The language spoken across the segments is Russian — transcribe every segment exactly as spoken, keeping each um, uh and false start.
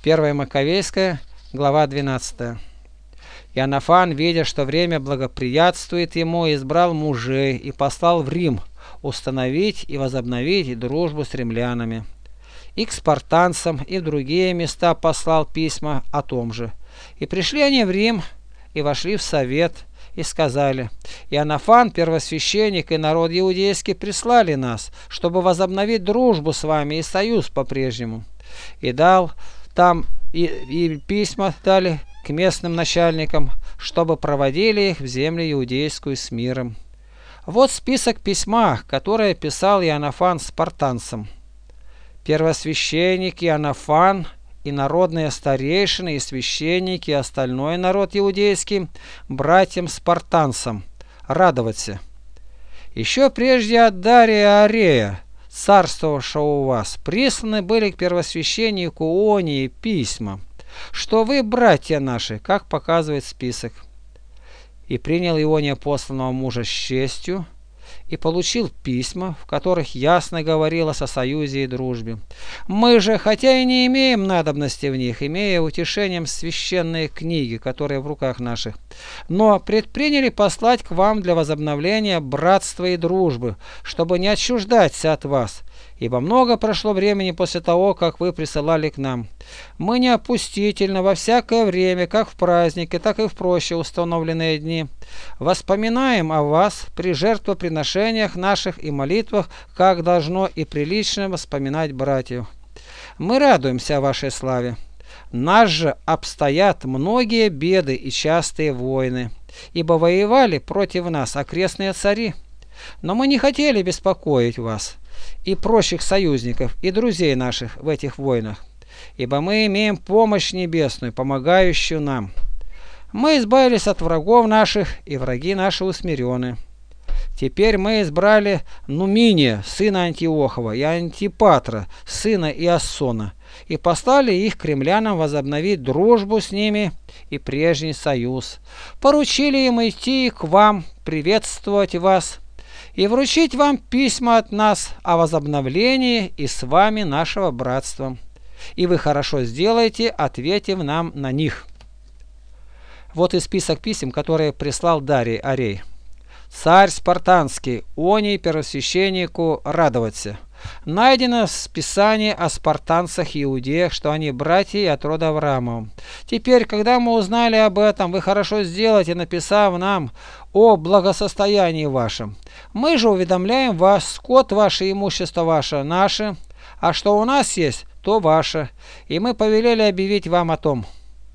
первое Маковейское, глава двенадцатая. Иоаннафан, видя, что время благоприятствует ему, избрал мужей и послал в Рим установить и возобновить дружбу с римлянами. И к спартанцам, и в другие места послал письма о том же. И пришли они в Рим, и вошли в совет, и сказали: Иоаннафан, первосвященник, и народ иудейский прислали нас, чтобы возобновить дружбу с вами и союз по-прежнему. И дал там, и, и письма дали к местным начальникам, чтобы проводили их в землю иудейскую с миром. Вот список письма, которое писал Иоаннафан спартанцам. Первосвященник Иоаннафан и народные старейшины, и священники, и остальной народ иудейский, братьям-спартанцам, радоваться. Еще прежде от Дария Арея, царствовавшего у вас, присланы были к первосвященнику Ионии письма, что вы, братья наши, как показывает список. И принял Иония посланного мужа с честью, и получил письма, в которых ясно говорилось о союзе и дружбе. Мы же, хотя и не имеем надобности в них, имея утешением священные книги, которые в руках наших, но предприняли послать к вам для возобновления братства и дружбы, чтобы не отчуждаться от вас, ибо много прошло времени после того, как вы присылали к нам. Мы неопустительно во всякое время, как в праздники, так и в прочие установленные дни, воспоминаем о вас при жертвоприношениях наших и молитвах, как должно и прилично вспоминать братьев. Мы радуемся о вашей славе. Нас же обстоят многие беды и частые войны, ибо воевали против нас окрестные цари. Но мы не хотели беспокоить вас и прочих союзников и друзей наших в этих войнах, ибо мы имеем помощь небесную, помогающую нам. Мы избавились от врагов наших, и враги наши усмирены. Теперь мы избрали Нуминия, сына Антиохова, и Антипатра, сына Иассона, и послали их к римлянам возобновить дружбу с ними и прежний союз. Поручили им идти к вам, приветствовать вас и вручить вам письма от нас о возобновлении и с вами нашего братства. И вы хорошо сделаете, ответив нам на них. Вот и список писем, которые прислал Дарий Арей. Царь спартанский, Оний первосвященнику радоваться. Найдено в Писании о спартанцах и иудеях, что они братья от рода Авраамова. Теперь, когда мы узнали об этом, вы хорошо сделаете, написав нам о благосостоянии вашем. Мы же уведомляем вас, скот ваше, имущество ваше, наше, а что у нас есть, то ваше, и мы повелели объявить вам о том.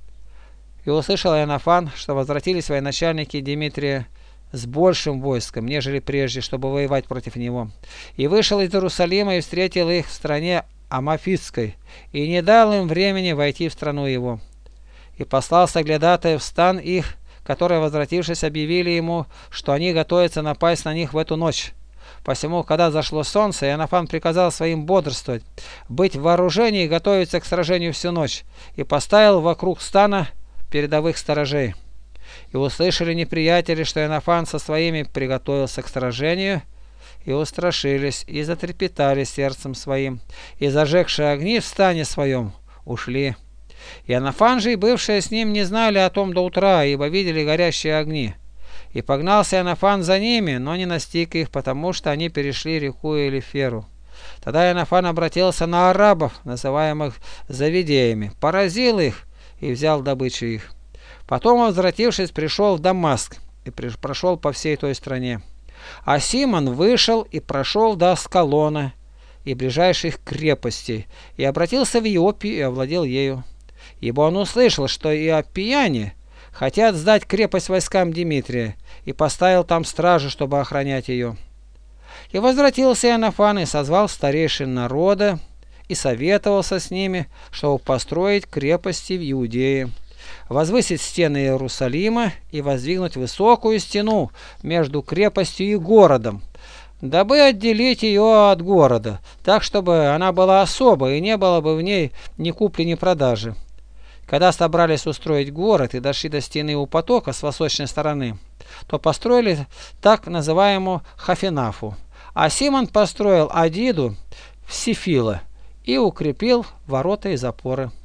И услышал Иоаннафан, что возвратились военачальники Дмитрия с большим войском, нежели прежде, чтобы воевать против него. И вышел из Иерусалима и встретил их в стране Амафитской, и не дал им времени войти в страну его. И послал соглядатаев в стан их, которые, возвратившись, объявили ему, что они готовятся напасть на них в эту ночь. Посему, когда зашло солнце, Иоаннафан приказал своим бодрствовать, быть в вооружении и готовиться к сражению всю ночь, и поставил вокруг стана передовых сторожей. И услышали неприятели, что Иоаннафан со своими приготовился к сражению, и устрашились, и затрепетали сердцем своим, и, зажегши огни в стане своем, ушли. Иоаннафан же и бывшие с ним не знали о том до утра, ибо видели горящие огни. И погнался Иоаннафан за ними, но не настиг их, потому что они перешли реку Элиферу. Тогда Иоаннафан обратился на арабов, называемых завидеями, поразил их и взял добычу их. Потом, возвратившись, пришел в Дамаск и прошел по всей той стране. А Симон вышел и прошел до Аскалона и ближайших крепостей, и обратился в Иопию и овладел ею. Ибо он услышал, что иопияне хотят сдать крепость войскам Дмитрия, и поставил там стражу, чтобы охранять ее. И возвратился Иоаннафан и созвал старейшин народа, и советовался с ними, чтобы построить крепости в Иудее, возвысить стены Иерусалима и воздвигнуть высокую стену между крепостью и городом, дабы отделить ее от города, так, чтобы она была особой и не было бы в ней ни купли, ни продажи. Когда собрались устроить город и дошли до стены у потока с восточной стороны, то построили так называемую Хафенафу, а Симон построил Адиду в Сифила и укрепил ворота и запоры.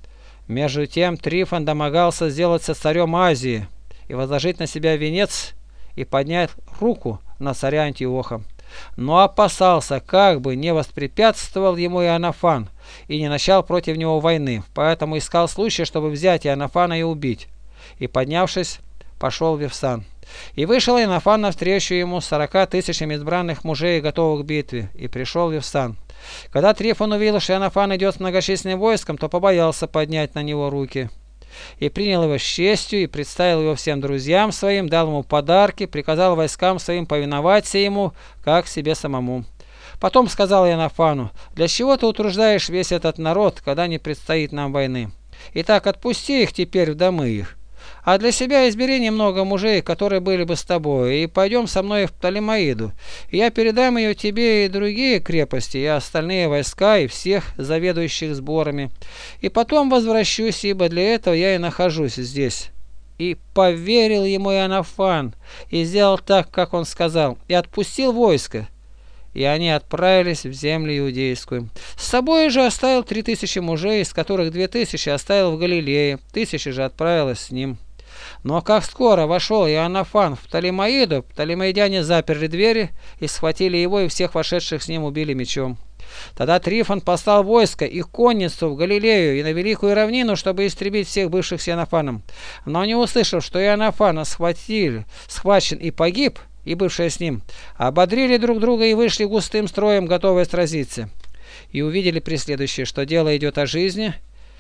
Между тем Трифон домогался сделаться царем Азии и возложить на себя венец и поднять руку на царя Антиоха. Но опасался, как бы не воспрепятствовал ему Иоаннафан и не начал против него войны, поэтому искал случая, чтобы взять Иоаннафана и убить. И, поднявшись, пошел в Вифсан. И вышел Иоаннафан навстречу ему с сорока тысячами избранных мужей, готовых к битве, и пришел в Вифсан. Когда Трифон увидел, что Иоаннафан идет с многочисленным войском, то побоялся поднять на него руки. И принял его с честью, и представил его всем друзьям своим, дал ему подарки, приказал войскам своим повиноваться ему, как себе самому. Потом сказал Иоаннафану: «Для чего ты утруждаешь весь этот народ, когда не предстоит нам войны? Итак, отпусти их теперь в домы их. А для себя избери немного мужей, которые были бы с тобой, и пойдем со мной в Птолемаиду. И я передам ее тебе и другие крепости, и остальные войска, и всех заведующих сборами. И потом возвращусь, ибо для этого я и нахожусь здесь». И поверил ему Иоаннафан, и сделал так, как он сказал, и отпустил войско. И они отправились в землю иудейскую. С собой же оставил три тысячи мужей, из которых две тысячи оставил в Галилее, тысяча же отправилась с ним. Но как скоро вошел Иоаннафан в Птолемаиду, птолемаидяне заперли двери и схватили его, и всех вошедших с ним убили мечом. Тогда Трифон послал войско и конницу в Галилею и на великую равнину, чтобы истребить всех бывших с Иоаннафаном. Но не услышав, что Иоаннафана схватили, схвачен и погиб, и бывшие с ним, ободрили друг друга и вышли густым строем, готовые сразиться. И увидели преследующие, что дело идет о жизни,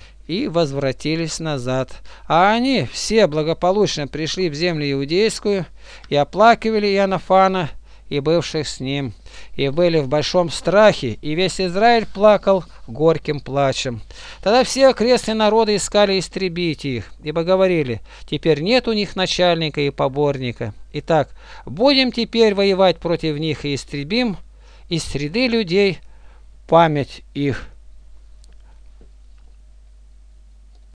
и возвратились назад. А они все благополучно пришли в землю иудейскую и оплакивали Иоаннафана и бывших с ним, и были в большом страхе, и весь Израиль плакал горьким плачем. Тогда все окрестные народы искали истребить их, ибо говорили: теперь нет у них начальника и поборника. Итак, будем теперь воевать против них и истребим из среды людей память их.